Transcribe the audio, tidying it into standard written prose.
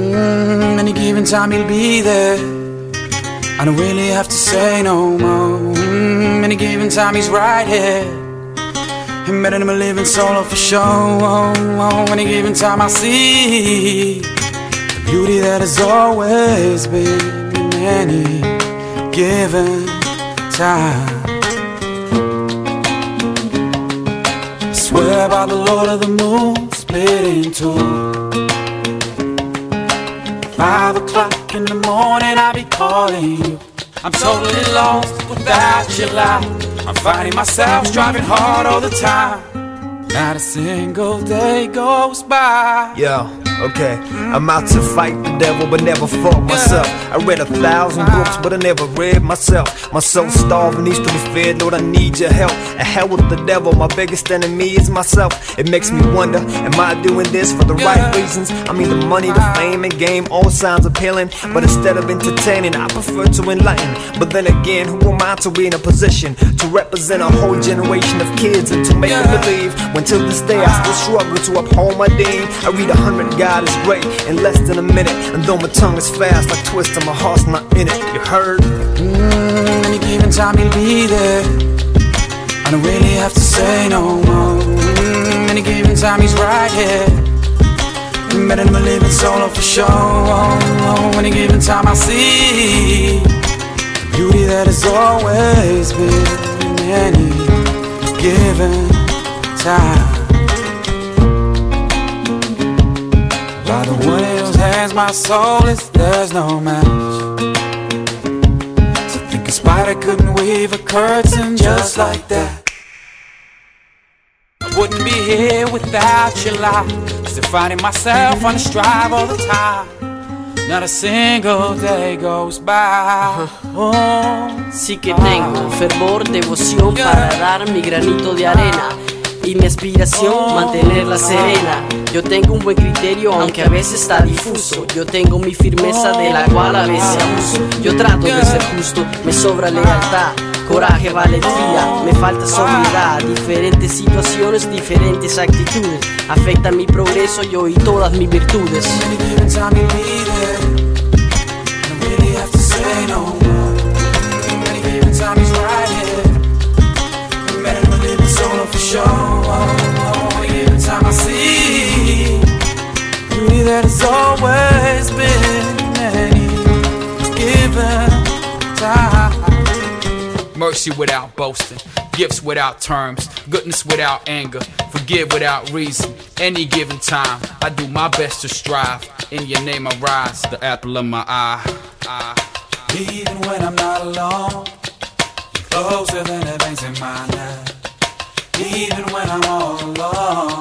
Any given time he'll be there. I don't really have to say no more. Any given time he's right here. And better than me living solo for sure. Any given time I see the beauty that has always been in any given time. I swear by the Lord of the moon, split in two. 5 o'clock in the morning, I'll be calling you. I'm totally lost without your light. I'm finding myself striving hard all the time. Not a single day goes by. Yo, okay, I'm out to fight the devil but never fought myself. I read 1,000 books but I never read myself. My soul starving needs to be fed, Lord I need your help. And hell with the devil, my biggest enemy is myself. It makes me wonder, am I doing this for the right reasons? I mean the money, the fame and game, all sounds appealing. But instead of entertaining, I prefer to enlighten. But then again, who am I to be in a position to represent a whole generation of kids and to make them believe? When till this day I still struggle to uphold my deed. I read 100, God is great in less than a minute. And though my tongue is fast like twisting, my heart's not in it. You heard? Any given time he'll be there. I don't really have to say no more. Any given time he's right here. Better than me living solo for sure. Any given time I see the beauty that has always been in any given time. By the one in whose hands my soul is, there's no match. To think a spider couldn't weave a curtain just like that. I wouldn't be here without your light. Still finding myself on the strive all the time. Not a single day goes by. Sí que tengo fervor, devoción para dar mi granito de arena. Y mi aspiración, mantenerla serena. Yo tengo un buen criterio, aunque a veces está difuso. Yo tengo mi firmeza, de la cual a veces abuso. Yo trato de ser justo, me sobra lealtad, coraje, valentía, me falta sobriedad. Diferentes situaciones, diferentes actitudes afectan mi progreso, yo y todas mis virtudes. For sure, every time I see beauty that has always been any given time. Mercy without boasting, gifts without terms, goodness without anger, forgive without reason. Any given time, I do my best to strive. In your name I rise, the apple of my eye. Even when I'm not alone, you're closer than the veins in my neck. Even when I'm all alone,